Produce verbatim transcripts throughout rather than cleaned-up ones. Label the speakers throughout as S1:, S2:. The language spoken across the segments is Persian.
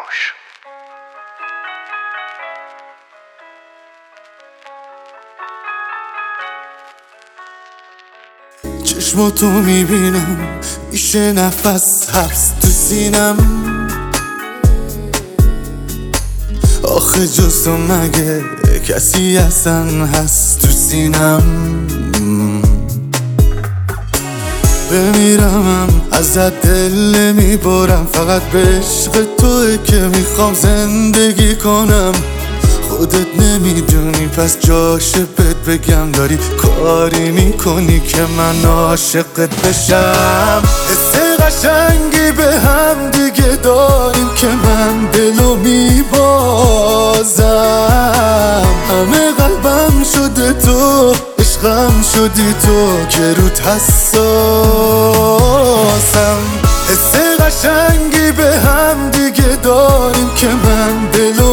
S1: باش.
S2: چشماتو میبینم میشه نفس حبس تو سینم. آخه جز تو مگه کسی اصلا هست تو سینم؟ بمیرمم ازت دل میبرم، فقط به عشق توه که میخوام زندگی کنم. خودت نمیدونی پس جاشه بهت بگم، داری کاری میکنی که من عاشقت بشم. حس قشنگی به هم دیگه داریم که من دلو میبازم. همه قلبم شده تو، عشقم شدی تو که روت حساسم. حس قشنگی به هم دیگه داریم که من دلو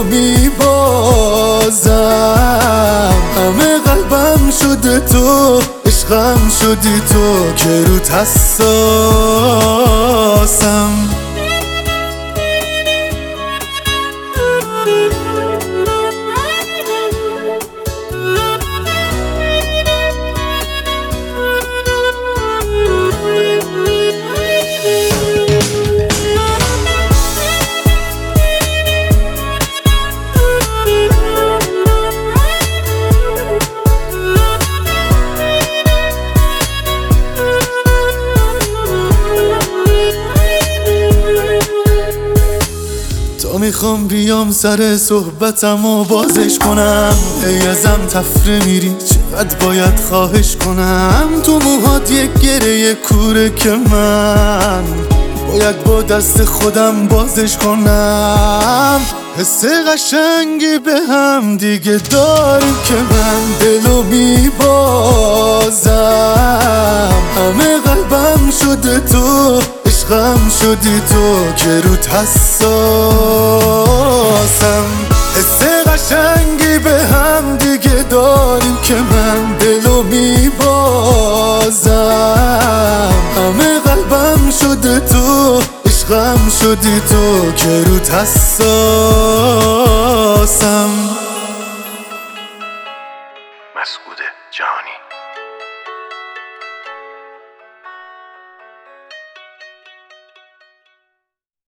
S2: میبازم. همه قلبم شده تو، عشقم شدی تو که روت حساسم. میخوام بیام سر صحبتم و بازش کنم. ای ازم تفره میری چقدر باید خواهش کنم. تو موهات یک گره کوره که من باید با دست خودم بازش کنم. حس قشنگی به هم دیگه داریم که من دلو میبازم. همه قلبم شده تو، عشقم شدی تو که روت حساسم. حس قشنگی به هم دیگه داریم که من دلو میبازم. همه قلبم شده تو، عشقم شدی تو که روت حساسم.